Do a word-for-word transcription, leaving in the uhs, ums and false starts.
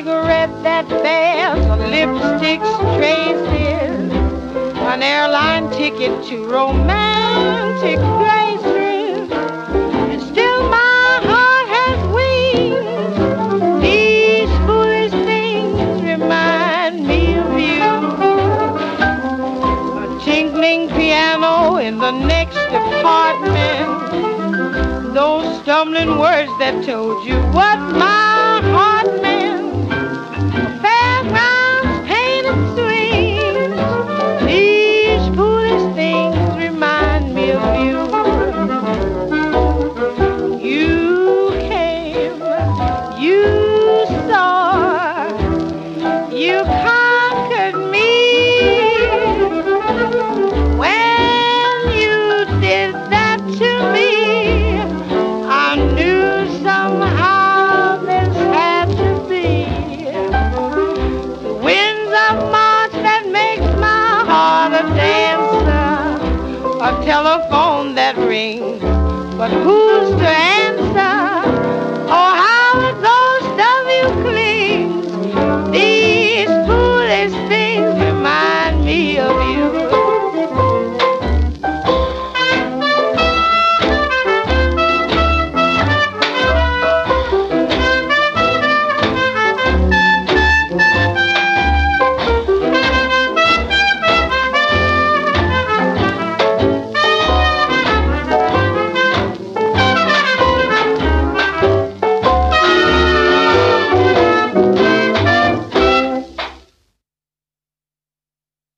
cigarette that bears a lipstick's traces, an airline ticket to romantic graces, and still my heart has wings. These foolish things remind me of you. A tinkling piano in the next apartment, those stumbling words that told you what my heart